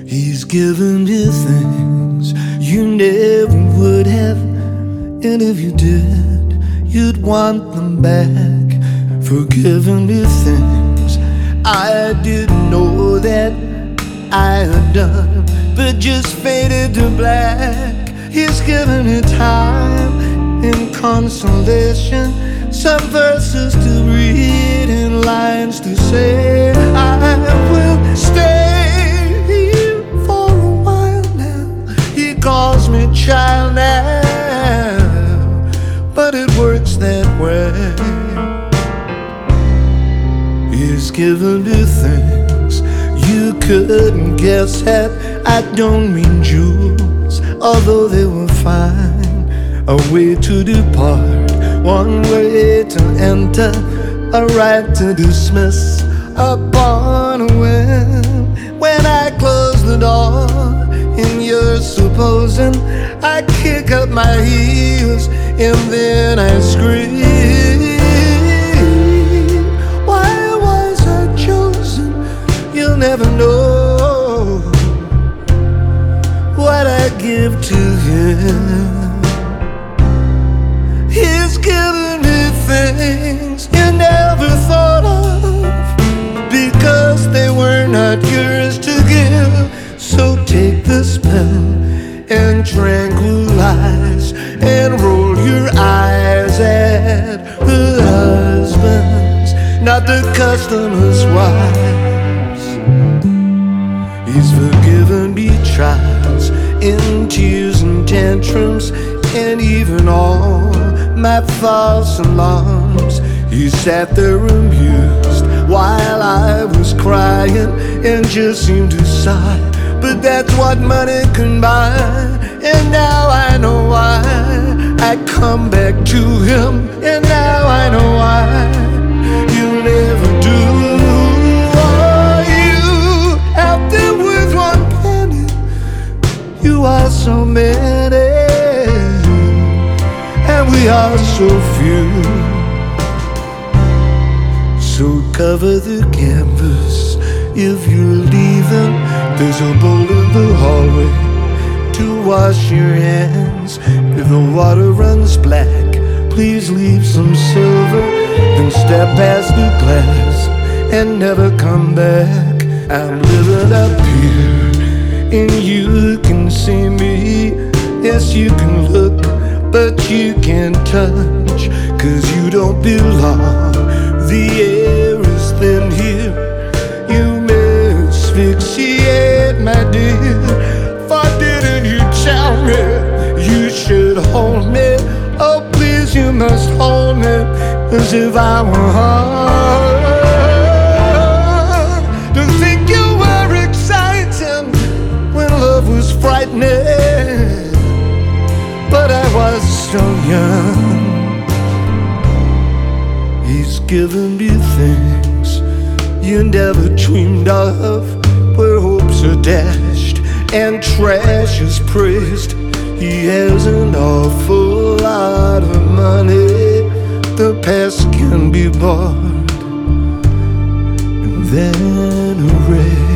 He's given you things you never would have, and if you did, you'd want them back. Forgiven you things I didn't know that I had done, but just faded to black. He's given you time and consolation, some verses to read and lines to say. I will stay here for a while now. He calls me child now, but it works that way. He's given you things you couldn't guess at. I don't mean jewels, although they were fine. A way to depart, one way to enter, a right to dismiss upon a whim. When I close the door and you're supposing I kick up my heels and then I scream, why was I chosen? You'll never know what I give to him. He's given me things you never thought of, because they were not yours to give. So take this pen and tranquilize and roll your eyes at the husbands, not the customers' wives. He's forgiven me trials and tears and tantrums, and even all my false alarms. He sat there amused while I was crying and just seemed to sigh, but that's what money can buy. And now I know why I come back to him, and now I know why you never do. Oh, you out there with one penny, you are so many, and we are so few. So cover the canvas if you're leaving. There's a bowl in the hallway to wash your hands. If the water runs black, please leave some silver, then step past the glass and never come back. I'm living up here and you can see me. Yes, you can look, but you can't touch, 'cause you don't belong. The air is thin here, you may asphyxiate, my dear. For didn't you tell me you should hold me? Oh please, you must hold me as if I were home. To think you were exciting when love was frightening, but I was so young. He's given me things you never dreamed of, where hopes are dashed and trash is praised. He has an awful lot of money, the past can be bought and then erased.